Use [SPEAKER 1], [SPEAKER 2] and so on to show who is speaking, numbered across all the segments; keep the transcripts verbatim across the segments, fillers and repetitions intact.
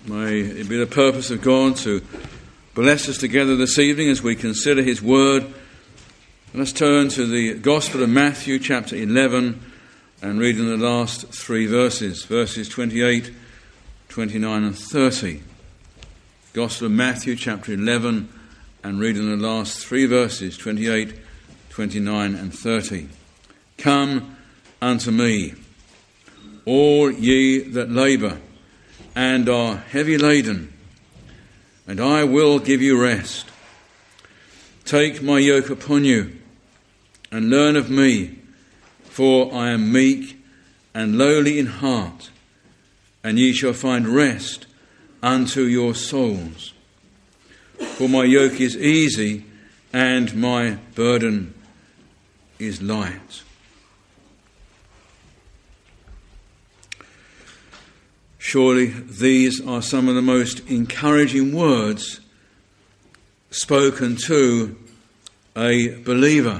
[SPEAKER 1] May it be the purpose of God to bless us together this evening as we consider his word. Let's turn to the Gospel of Matthew chapter eleven and read in the last three verses, verses twenty-eight, twenty-nine and thirty. Gospel of Matthew chapter eleven and read in the last three verses, twenty-eight, twenty-nine and thirty. Come unto me, all ye that labour and are heavy laden, and I will give you rest. Take my yoke upon you, and learn of me, for I am meek and lowly in heart, and ye shall find rest unto your souls. For my yoke is easy, and my burden is light. Surely these are some of the most encouraging words spoken to a believer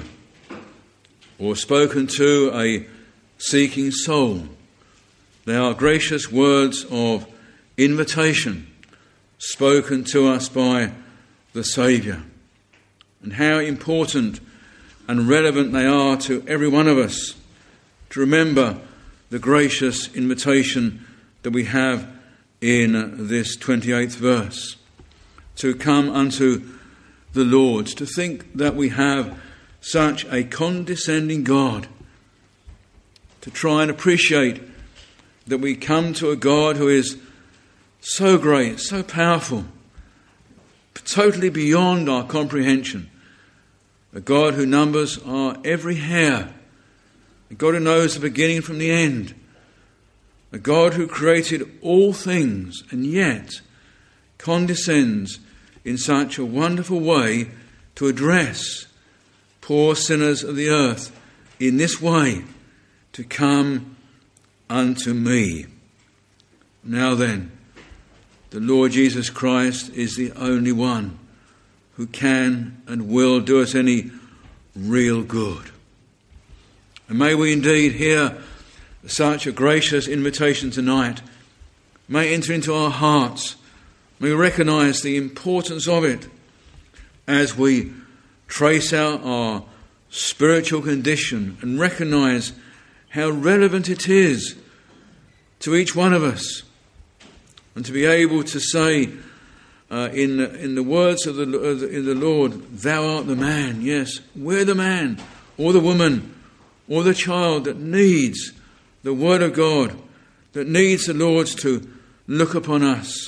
[SPEAKER 1] or spoken to a seeking soul. They are gracious words of invitation spoken to us by the Saviour. And how important and relevant they are to every one of us to remember the gracious invitation that we have in this twenty-eighth verse, to come unto the Lord, to think that we have such a condescending God, to try and appreciate that we come to a God who is so great, so powerful, totally beyond our comprehension, a God who numbers our every hair, a God who knows the beginning from the end, a God who created all things and yet condescends in such a wonderful way to address poor sinners of the earth in this way, to come unto me. Now then, the Lord Jesus Christ is the only one who can and will do us any real good. And may we indeed hear such a gracious invitation tonight, may enter into our hearts, may recognise the importance of it as we trace out our spiritual condition and recognise how relevant it is to each one of us, and to be able to say uh, in, in the words of the, of the, in the Lord, thou art the man. Yes, we're the man or the woman or the child that needs the word of God, that needs the Lord to look upon us.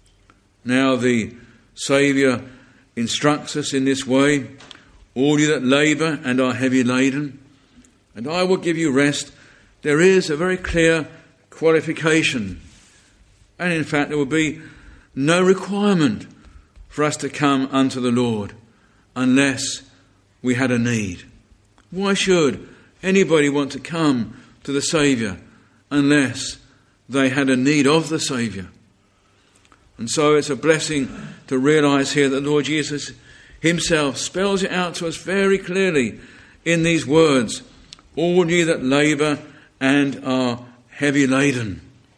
[SPEAKER 1] Now the Saviour instructs us in this way, all you that labour and are heavy laden, and I will give you rest. There is a very clear qualification, and in fact there will be no requirement for us to come unto the Lord unless we had a need. Why should anybody want to come to the Saviour unless they had a need of the Saviour? And so it's a blessing to realise here that the Lord Jesus himself spells it out to us very clearly in these words, all ye that labour and are heavy laden.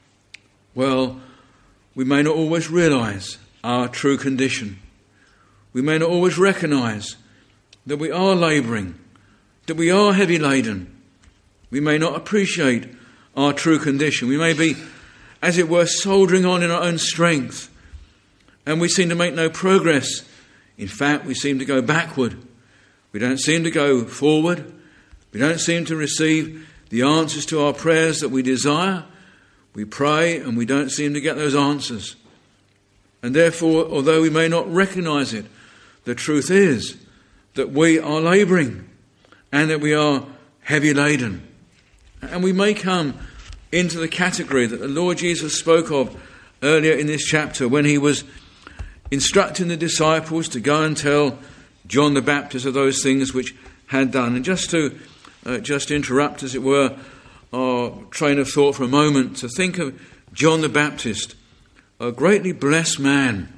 [SPEAKER 1] Well, we may not always realise our true condition. We may not always recognise that we are labouring, that we are heavy laden. We may not appreciate our true condition. We may be, as it were, soldiering on in our own strength, and we seem to make no progress. In fact, we seem to go backward. We don't seem to go forward. We don't seem to receive the answers to our prayers that we desire. We pray and we don't seem to get those answers. And therefore, although we may not recognise it, the truth is that we are labouring and that we are heavy laden. And we may come into the category that the Lord Jesus spoke of earlier in this chapter when he was instructing the disciples to go and tell John the Baptist of those things which had done. And just to uh, just interrupt, as it were, our train of thought for a moment, to think of John the Baptist, a greatly blessed man,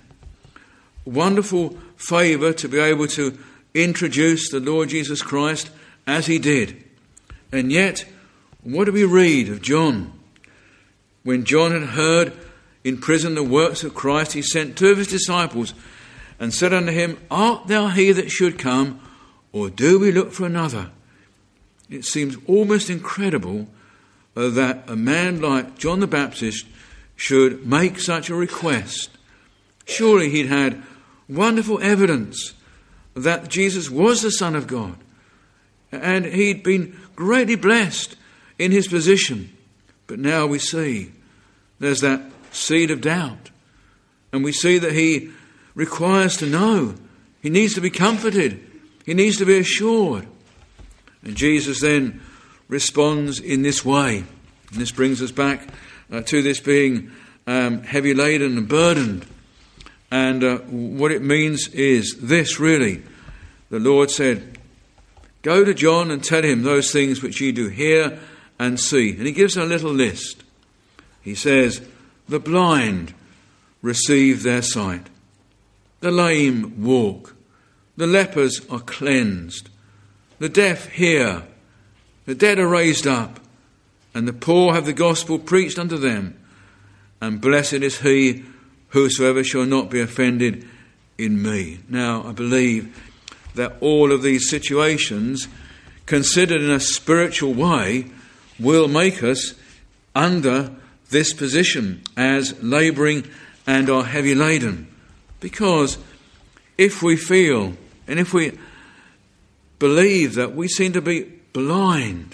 [SPEAKER 1] wonderful favour to be able to introduce the Lord Jesus Christ as he did. And yet, what do we read of John? When John had heard in prison the works of Christ, he sent two of his disciples and said unto him, Art thou he that should come, or do we look for another? It seems almost incredible uh, that a man like John the Baptist should make such a request. Surely he'd had wonderful evidence that Jesus was the Son of God, and he'd been greatly blessed in his position. But now we see there's that seed of doubt, and we see that he requires to know. He needs to be comforted. He needs to be assured. And Jesus then responds in this way. And this brings us back uh, to this being um, heavy laden and burdened. And uh, what it means is this, really. The Lord said, Go to John and tell him those things which ye do hear and see. And he gives a little list. He says, The blind receive their sight. The lame walk. The lepers are cleansed. The deaf hear. The dead are raised up. And the poor have the gospel preached unto them. And blessed is he whosoever shall not be offended in me. Now, I believe that all of these situations, considered in a spiritual way, will make us under this position as labouring and are heavy laden. Because if we feel and if we believe that we seem to be blind,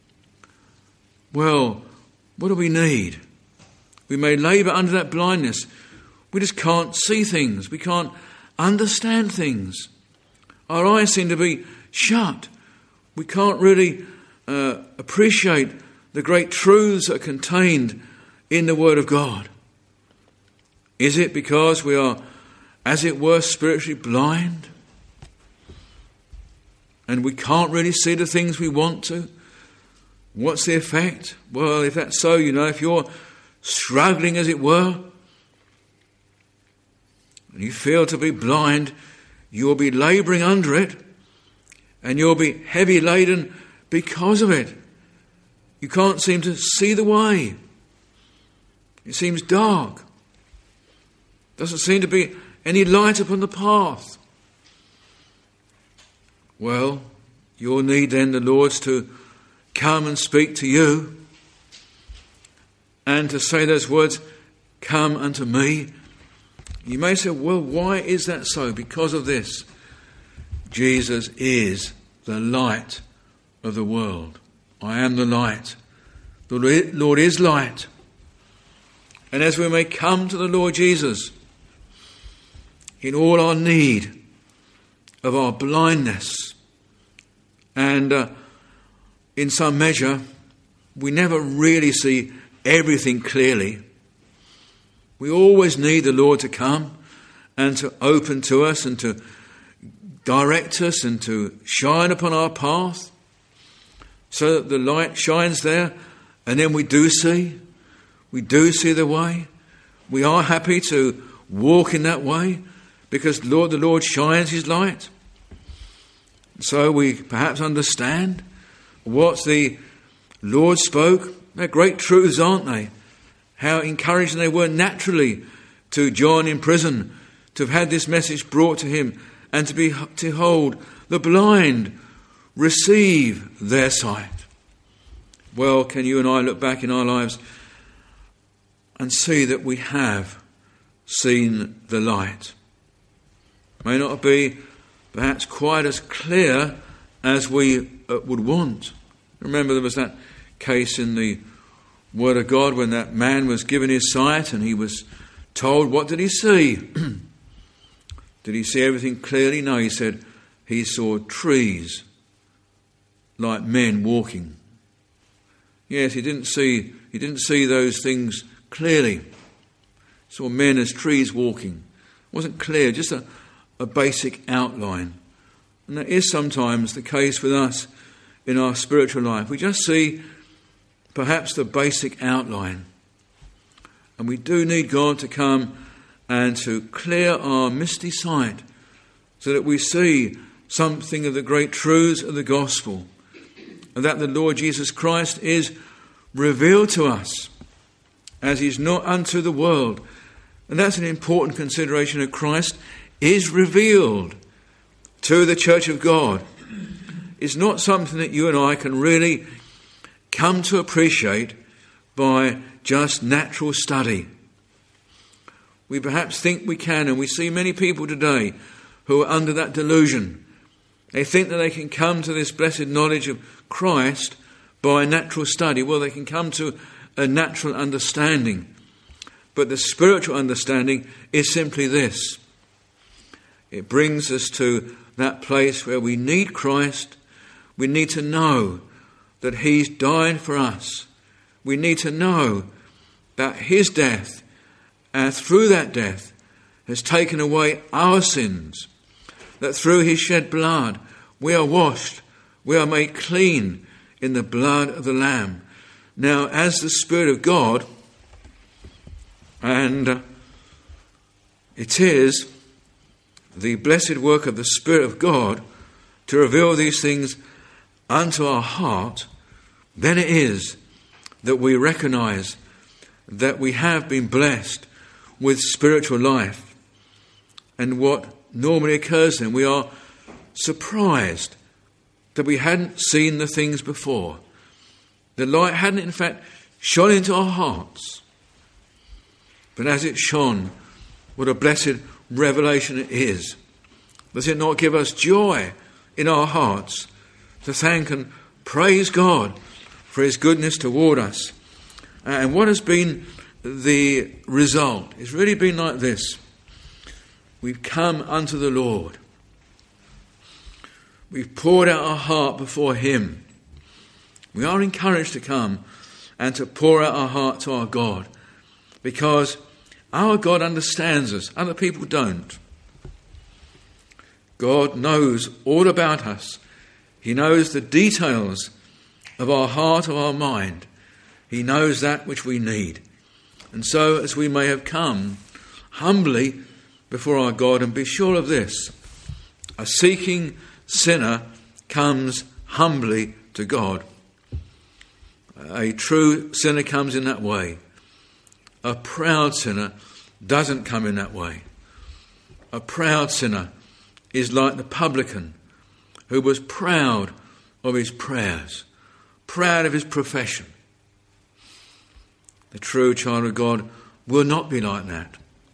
[SPEAKER 1] well, what do we need? We may labour under that blindness. We just can't see things. We can't understand things. Our eyes seem to be shut. We can't really uh, appreciate the great truths that are contained in the Word of God. Is it because we are, as it were, spiritually blind? And we can't really see the things we want to? What's the effect? Well, if that's so, you know, if you're struggling, as it were, and you feel to be blind, you'll be labouring under it, and you'll be heavy laden because of it. You can't seem to see the way. It seems dark. Doesn't seem to be any light upon the path. Well, you'll need then the Lord's to come and speak to you and to say those words, Come unto me. You may say, well, why is that so? Because of this. Jesus is the light of the world. I am the light. The Lord is light. And as we may come to the Lord Jesus in all our need of our blindness, and uh, in some measure, we never really see everything clearly. We always need the Lord to come and to open to us and to direct us and to shine upon our path so that the light shines there, and then we do see. We do see the way. We are happy to walk in that way because Lord, the Lord shines his light. So we perhaps understand what the Lord spoke. They're great truths, aren't they? How encouraging they were naturally to John in prison to have had this message brought to him and to be to hold the blind receive their sight. Well, can you and I look back in our lives and see that we have seen the light? May not be perhaps quite as clear as we uh, would want. Remember, there was that case in the Word of God when that man was given his sight and he was told, what did he see? Did he see everything clearly? No, he said he saw trees like men walking. Yes, he didn't see he didn't see those things clearly. He saw men as trees walking. It wasn't clear, just a, a basic outline. And that is sometimes the case with us in our spiritual life. We just see perhaps the basic outline. And we do need God to come and to clear our misty sight so that we see something of the great truths of the gospel, and that the Lord Jesus Christ is revealed to us as he's not unto the world. And that's an important consideration of Christ is revealed to the church of God. It's not something that you and I can really come to appreciate by just natural study. We perhaps think we can, and we see many people today who are under that delusion. They think that they can come to this blessed knowledge of Christ by natural study. Well, they can come to a natural understanding. But the spiritual understanding is simply this. It brings us to that place where we need Christ. We need to know that he's died for us. We need to know that his death, and through that death, has taken away our sins. That through his shed blood, we are washed, we are made clean in the blood of the Lamb. Now, as the Spirit of God, and uh, it is the blessed work of the Spirit of God to reveal these things unto our heart, then it is that we recognise that we have been blessed with spiritual life. And what normally occurs then, we are surprised that we hadn't seen the things before. The light hadn't in fact shone into our hearts. But as it shone, what a blessed revelation it is. Does it not give us joy in our hearts to thank and praise God for his goodness toward us? And what has been the result? It's really been like this. We've come unto the Lord. We've poured out our heart before him. We are encouraged to come and to pour out our heart to our God, because our God understands us. Other people don't. God knows all about us. He knows the details of our heart, of our mind. He knows that which we need. And so, as we may have come humbly before our God, and be sure of this, a seeking sinner comes humbly to God. A true sinner comes in that way. A proud sinner doesn't come in that way. A proud sinner is like the publican who was proud of his prayers, proud of his profession. The true child of God will not be like that.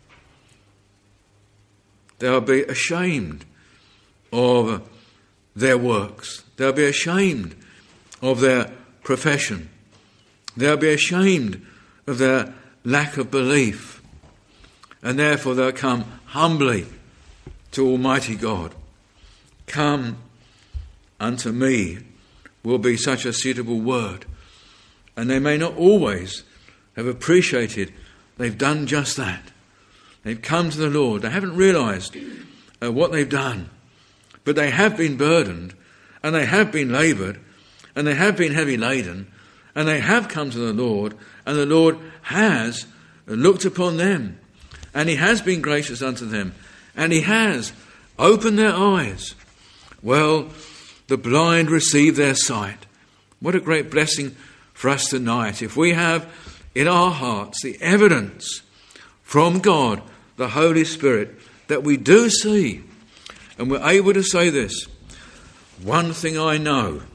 [SPEAKER 1] They'll be ashamed of their works. They'll be ashamed of their profession. They'll be ashamed of their lack of belief. And therefore they'll come humbly to Almighty God. Come unto me will be such a suitable word. And they may not always have appreciated they've done just that. They've come to the Lord. They haven't realised uh, what they've done. But they have been burdened, and they have been laboured, and they have been heavy laden, and they have come to the Lord, and the Lord has looked upon them, and he has been gracious unto them, and he has opened their eyes. Well, the blind receive their sight. What a great blessing for us tonight, if we have in our hearts the evidence from God, the Holy Spirit, that we do see, and we're able to say this: one thing I know,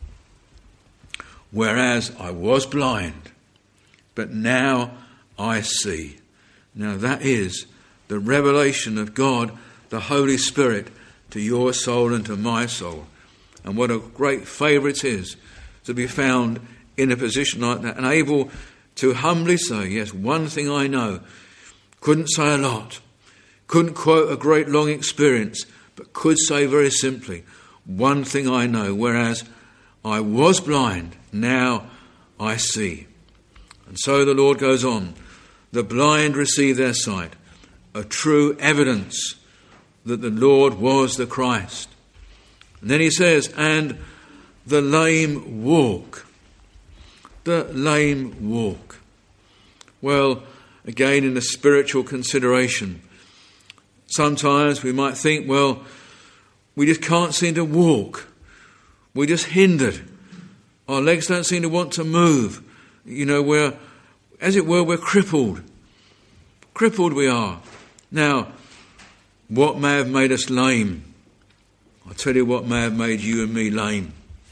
[SPEAKER 1] whereas I was blind, but now I see. Now that is the revelation of God, the Holy Spirit, to your soul and to my soul. And what a great favour it is to be found in a position like that, and able to humbly say, yes, one thing I know. Couldn't say a lot, couldn't quote a great long experience, but could say very simply, one thing I know, whereas I was blind, now I see. And so the Lord goes on, the blind receive their sight, a true evidence that the Lord was the Christ. And then he says, and the lame walk. The lame walk. Well, again, in a spiritual consideration, sometimes we might think, well, we just can't seem to walk. We're just hindered. Our legs don't seem to want to move. You know, we're as it were, we're crippled. Crippled we are. Now, what may have made us lame? I'll tell you what may have made you and me lame.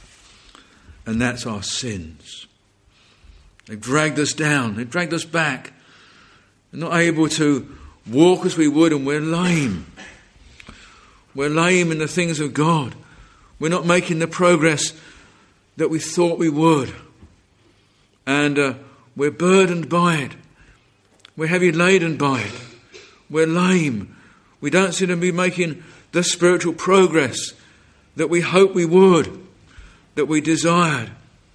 [SPEAKER 1] And that's our sins. They've dragged us down. They've dragged us back. We're not able to walk as we would, and we're lame. We're lame in the things of God. We're not making the progress that we thought we would. And uh, we're burdened by it. We're heavy laden by it. We're lame. We don't seem to be making the spiritual progress that we hoped we would, that we desired.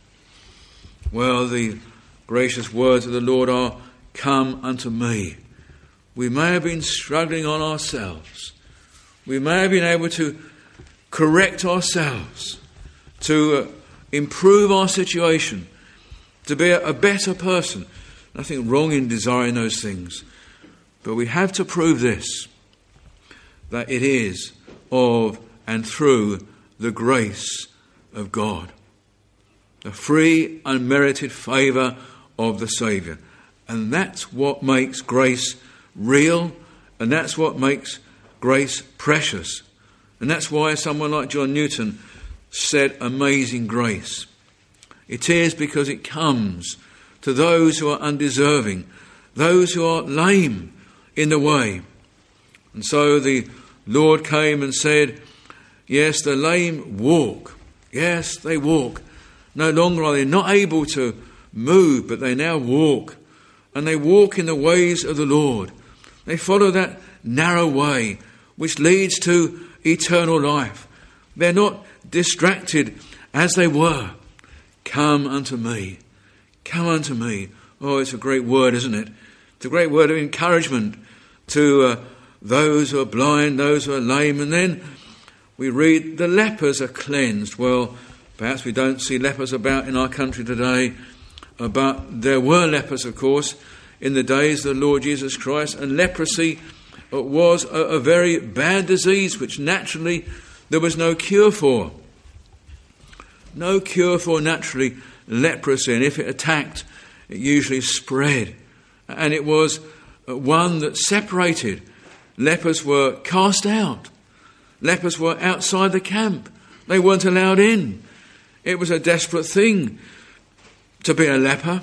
[SPEAKER 1] Well, the gracious words of the Lord are, "Come unto me." We may have been struggling on ourselves. We may have been able to correct ourselves, to uh, improve our situation, to be a, a better person. Nothing wrong in desiring those things. But we have to prove this, that it is of and through the grace of God. The free, unmerited favour of the Saviour. And that's what makes grace real, and that's what makes grace precious. And that's why someone like John Newton said, "Amazing grace." It is because it comes to those who are undeserving, those who are lame in the way. And so the Lord came and said, yes, the lame walk. Yes, they walk. No longer are they not able to move, but they now walk. And they walk in the ways of the Lord. They follow that narrow way which leads to eternal life. They're not distracted as they were. Come unto me. Come unto me. Oh, it's a great word, isn't it? It's a great word of encouragement to uh, those who are blind, those who are lame. And then we read the lepers are cleansed. Well, perhaps we don't see lepers about in our country today, uh, but there were lepers, of course, in the days of the Lord Jesus Christ. And leprosy uh, was a, a very bad disease which naturally there was no cure for. No cure for naturally leprosy, and if it attacked, it usually spread. And it was one that separated. Lepers were cast out. Lepers were outside the camp. They weren't allowed in. It was a desperate thing to be a leper.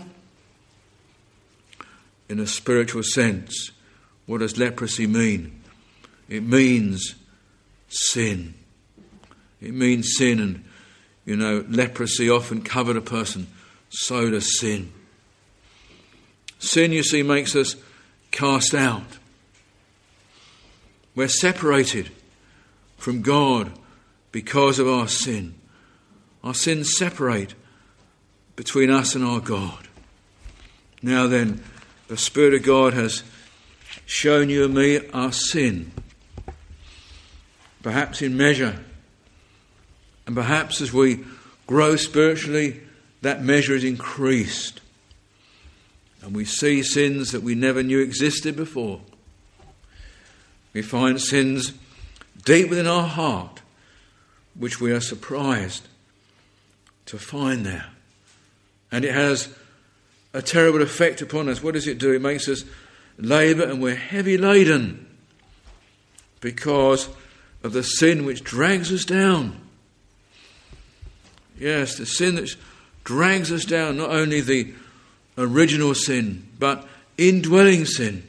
[SPEAKER 1] In a spiritual sense, what does leprosy mean? It means sin. It means sin, and you know, leprosy often covered a person. So does sin. Sin, you see, makes us cast out. We're separated from God because of our sin. Our sins separate between us and our God. Now then, the Spirit of God has shown you and me our sin, perhaps in measure. And perhaps as we grow spiritually, that measure is increased. And we see sins that we never knew existed before. We find sins deep within our heart, which we are surprised to find there. And it has a terrible effect upon us. What does it do? It makes us labour, and we're heavy laden because of the sin which drags us down. Yes, the sin that drags us down, not only the original sin, but indwelling sin.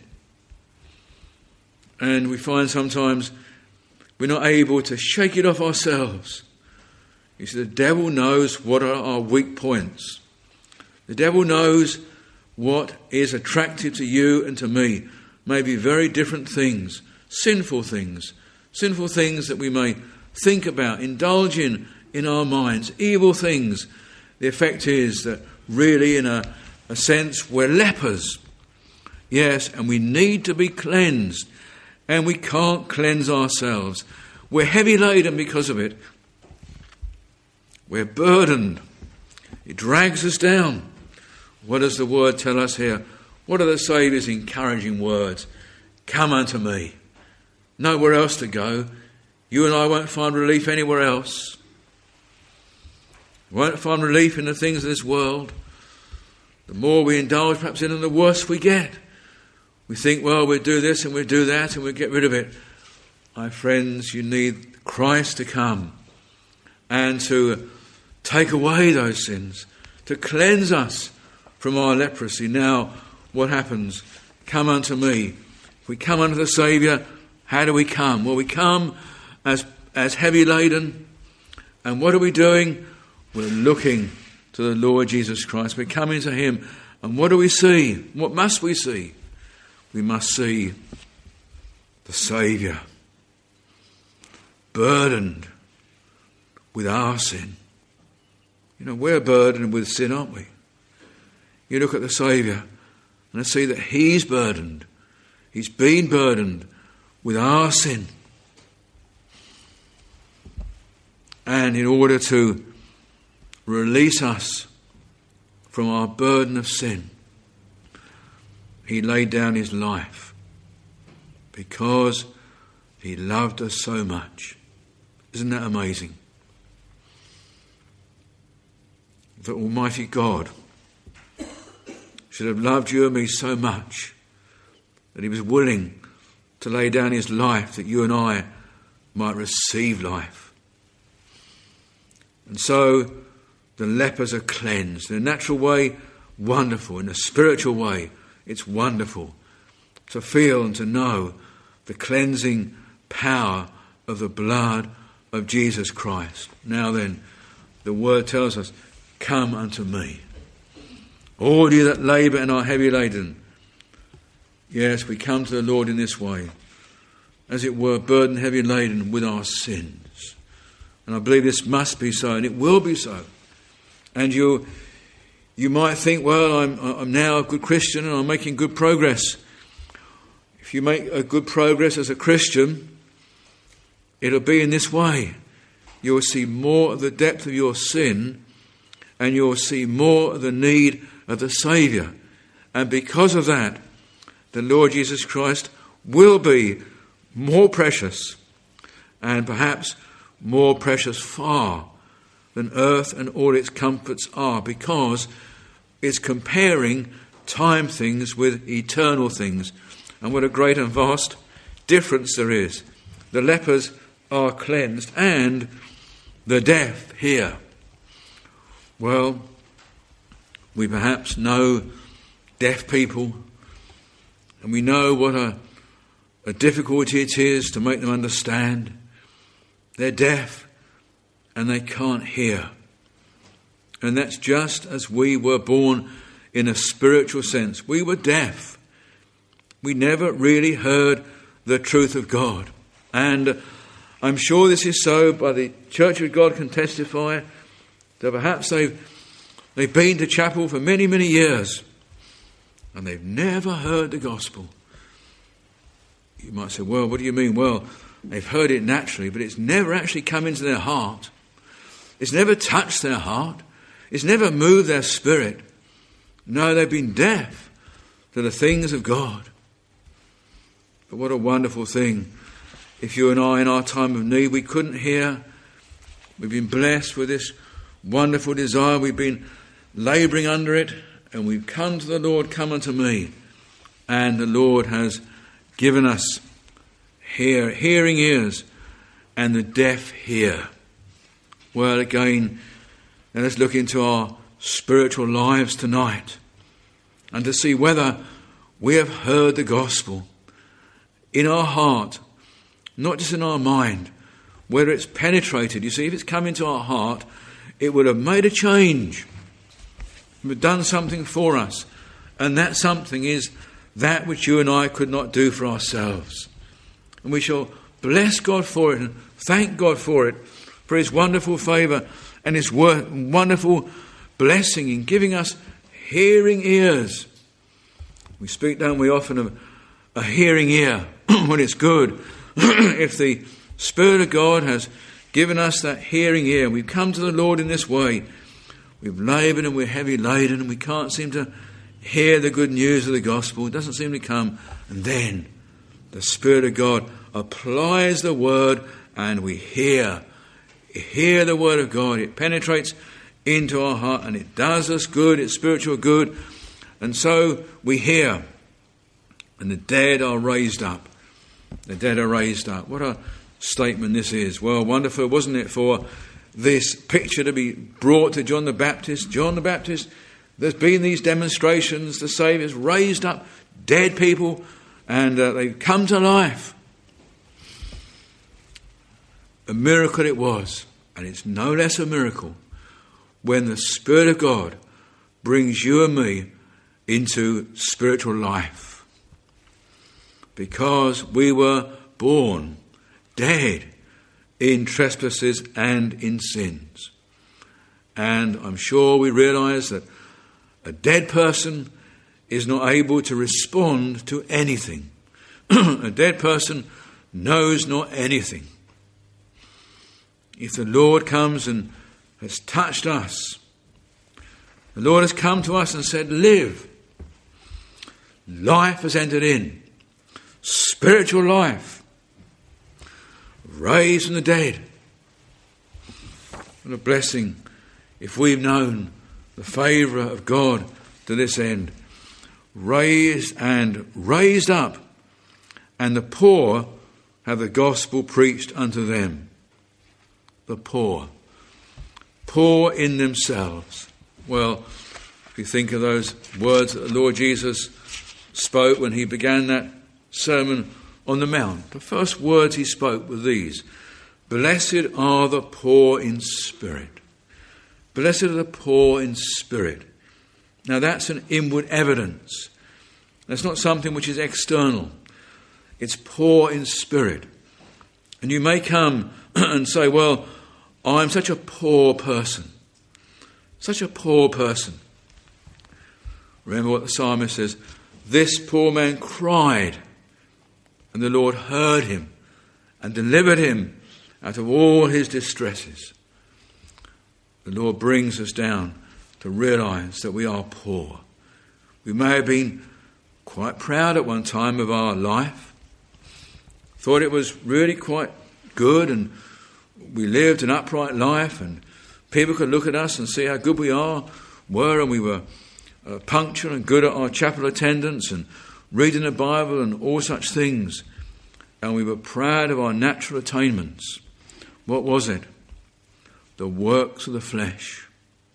[SPEAKER 1] And we find sometimes we're not able to shake it off ourselves. You see, the devil knows what are our weak points. The devil knows what is attractive to you and to me. Maybe very different things, sinful things, sinful things that we may think about, indulge in, in our minds, evil things. The effect is that really, in a, a sense, we're lepers. Yes, and we need to be cleansed, and we can't cleanse ourselves. We're heavy laden because of it. We're burdened. It drags us down. What does the word tell us here? What are the Saviour's encouraging words? Come unto me. Nowhere else to go. You and I won't find relief anywhere else. We won't find relief in the things of this world. The more we indulge perhaps in it, the worse we get. We think, well, we'll do this and we'll do that and we'll get rid of it. My friends, you need Christ to come and to take away those sins, to cleanse us from our leprosy. Now, what happens? Come unto me. If we come unto the Saviour, how do we come? Well, we come as, as heavy laden. And what are we doing? We're looking to the Lord Jesus Christ. We're coming to him. And what do we see? What must we see? We must see the Saviour burdened with our sin. You know, we're burdened with sin, aren't we? You look at the Saviour and I see that he's burdened. He's been burdened with our sin. And in order to release us from our burden of sin, he laid down his life because he loved us so much. Isn't that amazing? That Almighty God should have loved you and me so much that he was willing to lay down his life that you and I might receive life. And so the lepers are cleansed. In a natural way, wonderful. In a spiritual way, it's wonderful to feel and to know the cleansing power of the blood of Jesus Christ. Now then, the word tells us, come unto me, all you that labour and are heavy laden. Yes, we come to the Lord in this way, as it were, burdened, heavy laden with our sins. And I believe this must be so, and it will be so. And you you might think, well, I'm, I'm now a good Christian and I'm making good progress. If you make a good progress as a Christian, it'll be in this way. You'll see more of the depth of your sin, and you'll see more of the need of the Saviour. And because of that, the Lord Jesus Christ will be more precious, and perhaps more precious far than earth and all its comforts are, because it's comparing time things with eternal things. And what a great and vast difference there is. The lepers are cleansed and the deaf hear. Well, we perhaps know deaf people, and we know what a, a difficulty it is to make them understand. They're deaf and they can't hear. And that's just as we were born in a spiritual sense. We were deaf. We never really heard the truth of God. And I'm sure this is so, but the Church of God can testify that perhaps they've, they've been to chapel for many, many years and they've never heard the gospel. You might say, well, what do you mean? Well, they've heard it naturally, but it's never actually come into their heart. It's never touched their heart. It's never moved their spirit. No, they've been deaf to the things of God. But what a wonderful thing. If you and I, in our time of need, we couldn't hear. We've been blessed with this wonderful desire. We've been labouring under it, and we've come to the Lord, come unto me. And the Lord has given us hear, hearing ears, and the deaf hear. Well, again, let us look into our spiritual lives tonight and to see whether we have heard the gospel in our heart, not just in our mind, whether it's penetrated. You see, if it's come into our heart, it would have made a change. It would have done something for us. And that something is that which you and I could not do for ourselves. And we shall bless God for it and thank God for it, for his wonderful favour and his wonderful blessing in giving us hearing ears. We speak, don't we, often of a hearing ear when it's good. If the Spirit of God has given us that hearing ear, we've come to the Lord in this way. We've laboured and we're heavy laden and we can't seem to hear the good news of the gospel. It doesn't seem to come. And then the Spirit of God applies the word and we hear. Hear the word of God. It penetrates into our heart and it does us good. It's spiritual good. And so we hear, and the dead are raised up. The dead are raised up. What a statement this is. Well, wonderful, wasn't it, for this picture to be brought to John the Baptist. John the Baptist, there's been these demonstrations, the Saviour's raised up dead people, and uh, they've come to life. A miracle it was, and it's no less a miracle when the Spirit of God brings you and me into spiritual life. Because we were born dead in trespasses and in sins. And I'm sure we realise that a dead person is not able to respond to anything. A dead person knows not anything. If the Lord comes and has touched us, the Lord has come to us and said, live. Life has entered in. Spiritual life. Raised from the dead. What a blessing if we've known the favour of God to this end. Raised and raised up, and the poor have the gospel preached unto them. The poor. Poor in themselves. Well, if you think of those words that the Lord Jesus spoke when he began that Sermon on the Mount, the first words he spoke were these: blessed are the poor in spirit. Blessed are the poor in spirit. Now that's an inward evidence. That's not something which is external. It's poor in spirit. And you may come and say, well, I'm such a poor person. Such a poor person. Remember what the psalmist says, this poor man cried, and the Lord heard him and delivered him out of all his distresses. The Lord brings us down to realise that we are poor. We may have been quite proud at one time of our life, thought it was really quite good, and we lived an upright life, and people could look at us and see how good we are, were, and we were uh, punctual and good at our chapel attendance and reading the Bible and all such things. And we were proud of our natural attainments. What was it? The works of the flesh.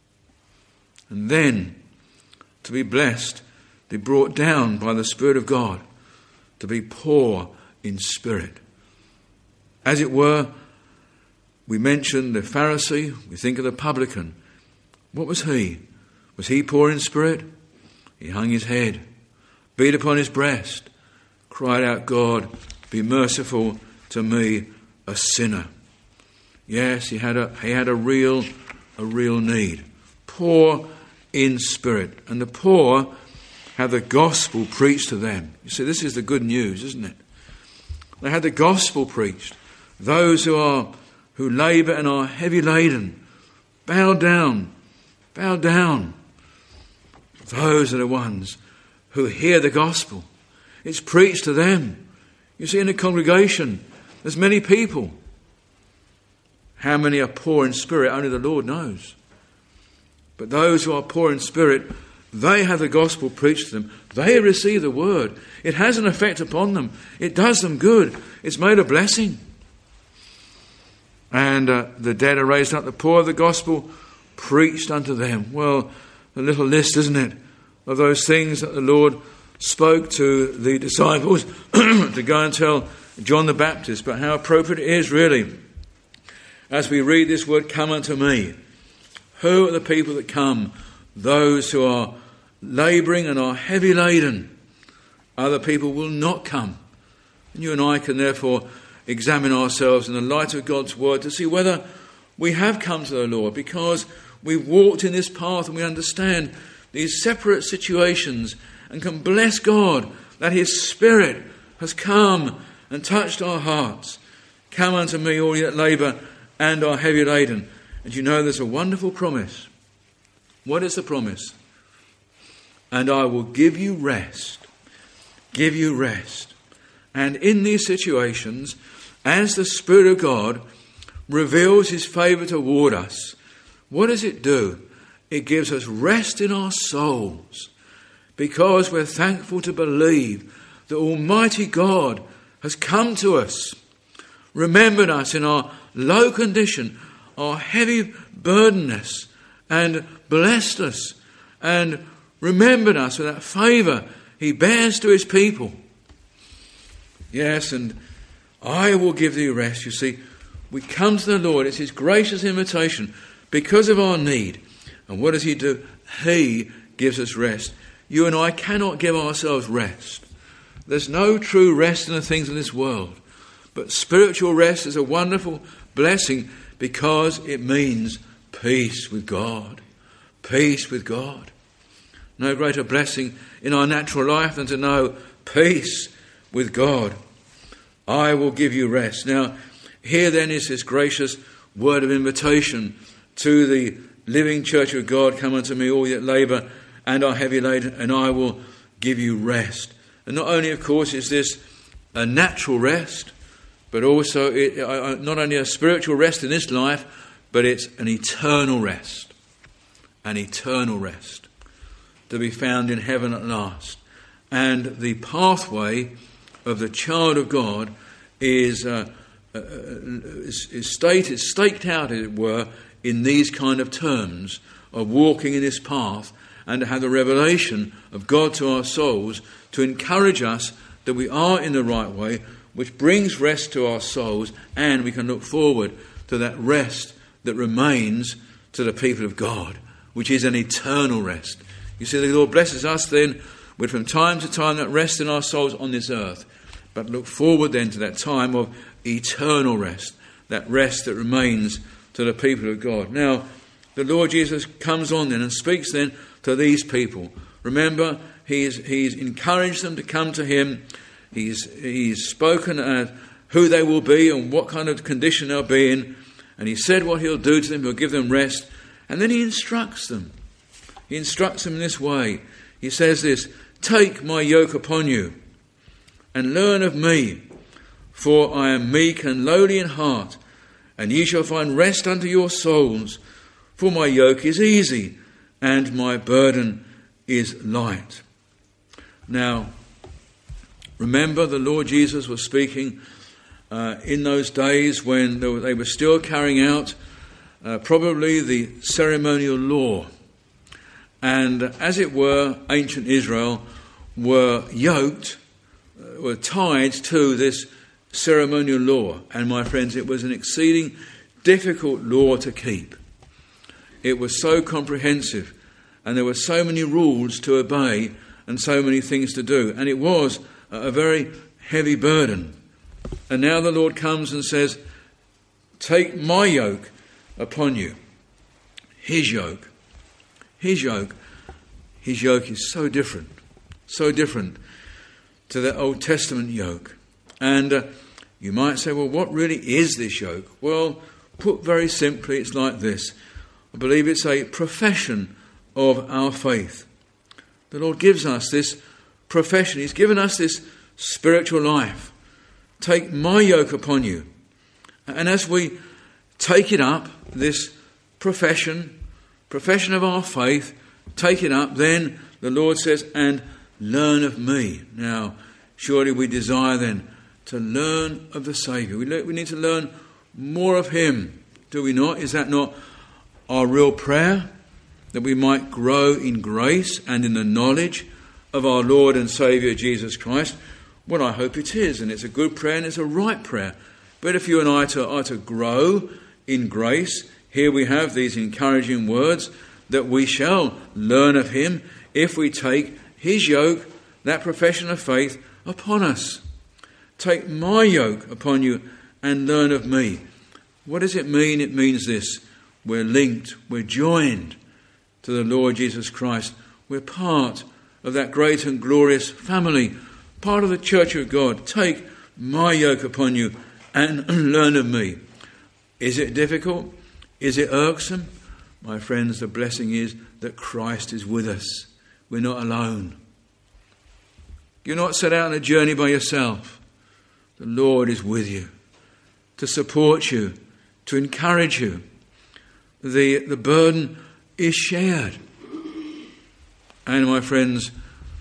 [SPEAKER 1] And then, to be blessed, be brought down by the Spirit of God, to be poor in spirit. As it were, we mentioned the Pharisee, we think of the publican. What was he? Was he poor in spirit? He hung his head, beat upon his breast, cried out, God, be merciful to me, a sinner. Yes, he had a he had a real a real need. Poor in spirit. And the poor have the gospel preached to them. You see, this is the good news, isn't it? They had the gospel preached. Those who are who labour and are heavy laden, bow down, bow down. Those are the ones who hear the gospel. It's preached to them. You see, in a congregation, there's many people. How many are poor in spirit? Only the Lord knows. But those who are poor in spirit, they have the gospel preached to them. They receive the word. It has an effect upon them. It does them good. It's made a blessing. And uh, the dead are raised up, the poor of the gospel preached unto them. Well, a little list, isn't it, of those things that the Lord spoke to the disciples to go and tell John the Baptist. But how appropriate it is, really, as we read this word, come unto me. Who are the people that come? Those who are labouring and are heavy laden. Other people will not come. And you and I can therefore examine ourselves in the light of God's word to see whether we have come to the Lord, because we've walked in this path and we understand these separate situations and can bless God that his Spirit has come and touched our hearts. Come unto me, all ye that labour and are heavy laden. And you know there's a wonderful promise. What is the promise? And I will give you rest. Give you rest. And in these situations, as the Spirit of God reveals his favour toward us, what does it do? It gives us rest in our souls. because we're thankful to believe that Almighty God has come to us, remembered us in our low condition, our heavy burdenness, and blessed us, and remembered us with that favour he bears to his people. Yes, and I will give thee rest. You see, we come to the Lord. It's his gracious invitation because of our need. And what does he do? He gives us rest. You and I cannot give ourselves rest. There's no true rest in the things of this world. But spiritual rest is a wonderful blessing because it means peace with God. Peace with God. No greater blessing in our natural life than to know peace with God. I will give you rest. Now, here then is this gracious word of invitation to the living church of God. Come unto me, all that labour and are heavy laden, and I will give you rest. And not only, of course, is this a natural rest, but also it, uh, not only a spiritual rest in this life, but it's an eternal rest. An eternal rest to be found in heaven at last. And the pathway of the child of God is, uh, uh, is, is stated, staked out, as it were, in these kind of terms of walking in this path and to have the revelation of God to our souls to encourage us that we are in the right way, which brings rest to our souls, and we can look forward to that rest that remains to the people of God, which is an eternal rest. You see, the Lord blesses us then with from time to time that rest in our souls on this earth, but look forward then to that time of eternal rest, that rest that remains to the people of God. Now, the Lord Jesus comes on then and speaks then to these people. Remember, he's, he's encouraged them to come to him. He's, he's spoken at who they will be and what kind of condition they'll be in. And he said what he'll do to them. He'll give them rest. And then he instructs them. He instructs them in this way. He says this, take my yoke upon you and learn of me, for I am meek and lowly in heart, and ye shall find rest unto your souls. For my yoke is easy and my burden is light. Now, remember the Lord Jesus was speaking uh, in those days when they were still carrying out uh, probably the ceremonial law. And as it were, ancient Israel were yoked, uh, were tied to this ceremonial law. And my friends, it was an exceeding difficult law to keep. It was so comprehensive, and there were so many rules to obey and so many things to do. And it was a very heavy burden. And now the Lord comes and says, take my yoke upon you. His yoke. His yoke. His yoke is so different. So different to the Old Testament yoke. And uh, you might say, well, what really is this yoke? Well, put very simply, it's like this. I believe it's a profession of our faith. The Lord gives us this profession. He's given us this spiritual life. Take my yoke upon you. And as we take it up, this profession, profession of our faith, take it up, then the Lord says, and learn of me. Now, surely we desire then to learn of the Saviour. We, le- we need to learn more of him, do we not? Is that not our real prayer? That we might grow in grace and in the knowledge of our Lord and Saviour Jesus Christ? Well, I hope it is, and it's a good prayer and it's a right prayer. But if you and I are to, are to grow in grace, here we have these encouraging words that we shall learn of him if we take his yoke, that profession of faith, upon us. Take my yoke upon you and learn of me. What does it mean? It means this. We're linked, we're joined to the Lord Jesus Christ. We're part of that great and glorious family, part of the church of God. Take my yoke upon you and learn of me. Is it difficult? Is it irksome? My friends, the blessing is that Christ is with us. We're not alone. You're not set out on a journey by yourself. The Lord is with you to support you, to encourage you. The, the burden is shared. And my friends,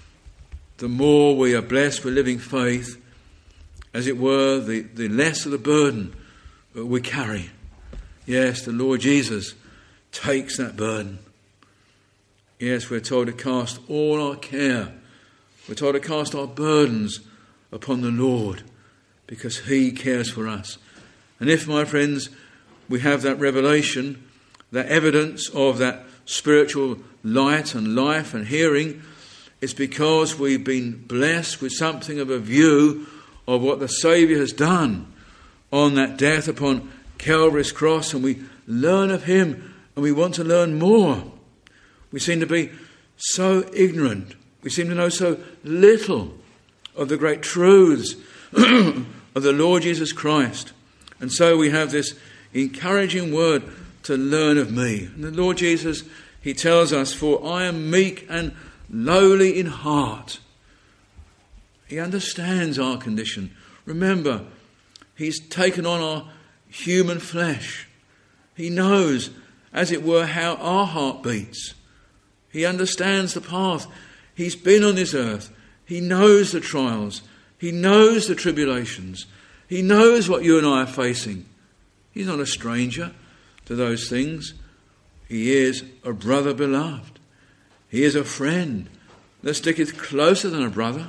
[SPEAKER 1] the more we are blessed with living faith, as it were, the, the less of the burden that we carry. Yes, the Lord Jesus takes that burden. Yes, we're told to cast all our care. We're told to cast our burdens upon the Lord because he cares for us. And if, my friends, we have that revelation, that evidence of that spiritual light and life and hearing, it's because we've been blessed with something of a view of what the Saviour has done on that death upon Calvary's cross, and we learn of him and we want to learn more. We seem to be so ignorant. We seem to know so little of the great truths of the Lord Jesus Christ. And so we have this encouraging word to learn of me. And the Lord Jesus, he tells us, for I am meek and lowly in heart. He understands our condition. Remember, he's taken on our human flesh. He knows, as it were, how our heart beats. He understands the path. He's been on this earth. He knows the trials. He knows the tribulations. He knows what you and I are facing. He's not a stranger to those things. He is a brother beloved. He is a friend that sticketh closer than a brother.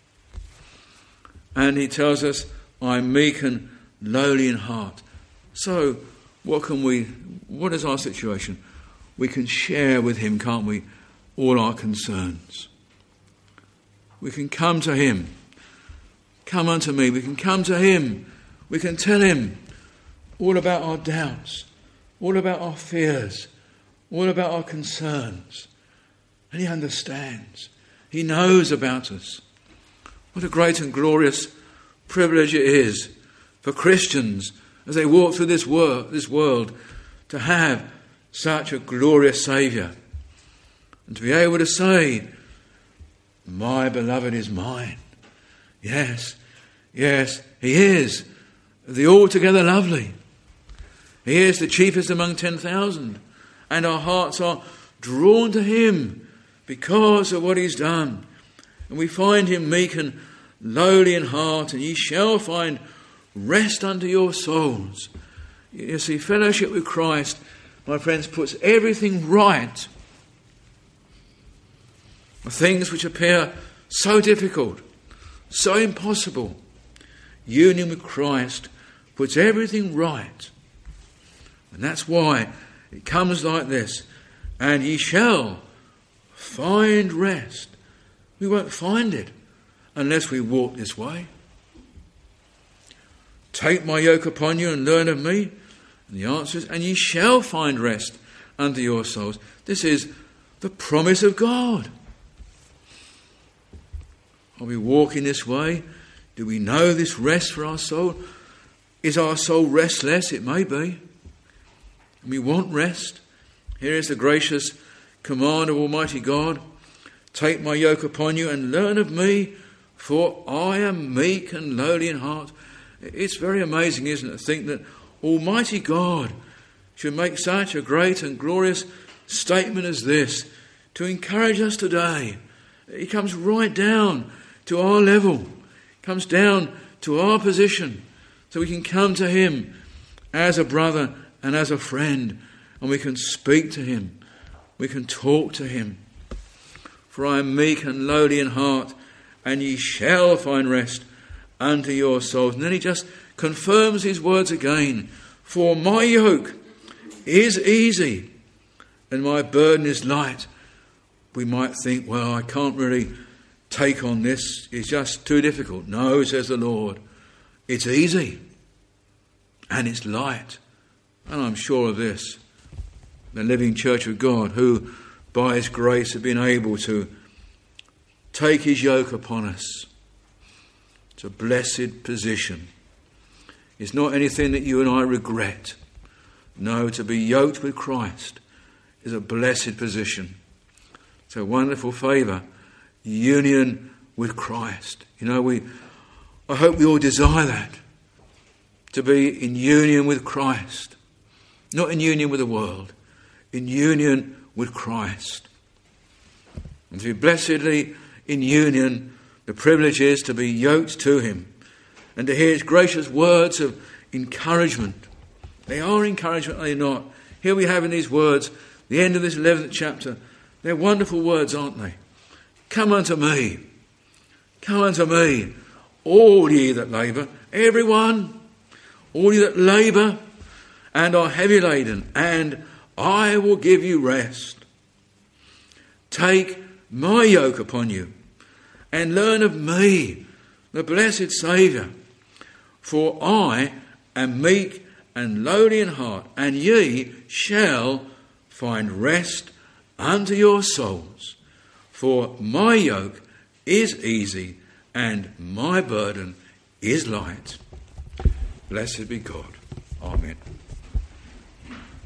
[SPEAKER 1] And he tells us, I am meek and lowly in heart. So, what can we, what is our situation? We can share with him, can't we, all our concerns. We can come to him. Come unto me. We can come to him. We can tell him all about our doubts, all about our fears, all about our concerns. And he understands. He knows about us. What a great and glorious privilege it is for Christians as they walk through this world, this world to have such a glorious Saviour and to be able to say, my beloved is mine. Yes, yes, he is the altogether lovely. He is the chiefest among ten thousand, and our hearts are drawn to him because of what he's done. And we find him meek and lowly in heart, and ye shall find rest unto your souls. You see, fellowship with Christ, my friends, puts everything right. The things which appear so difficult, so impossible, union with Christ puts everything right. And that's why it comes like this. And ye shall find rest. We won't find it unless we walk this way. Take my yoke upon you and learn of me. And the answer is, and ye shall find rest unto your souls. This is the promise of God. Are we walking this way? Do we know this rest for our soul? Is our soul restless? It may be. And we want rest. Here is the gracious command of Almighty God. Take my yoke upon you and learn of me, for I am meek and lowly in heart. It's very amazing, isn't it, to think that Almighty God should make such a great and glorious statement as this to encourage us today. It comes right down to our level, comes down to our position, so we can come to him as a brother and as a friend, and we can speak to him, we can talk to him. For I am meek and lowly in heart, and ye shall find rest unto your souls. And then he just confirms his words again. For my yoke is easy and my burden is light. We might think, well, I can't really take on this. It's just too difficult. No, says the Lord. It's easy and it's light. And I'm sure of this. The living church of God, who by his grace have been able to take his yoke upon us. It's a blessed position. It's not anything that you and I regret. No, to be yoked with Christ is a blessed position. It's a wonderful favour. Union with Christ. You know, we. I hope we all desire that. To be in union with Christ. Not in union with the world. In union with Christ. And to be blessedly in union the privilege is to be yoked to him and to hear his gracious words of encouragement. They are encouragement, are they not? Here we have in these words, the end of this eleventh chapter. They're wonderful words, aren't they? Come unto me. Come unto me, all ye that labour, everyone, all ye that labour and are heavy laden, and I will give you rest. Take my yoke upon you and learn of me, the blessed Saviour. For I am meek and lowly in heart, and ye shall find rest unto your souls. For my yoke is easy and my burden is light. Blessed be God. Amen.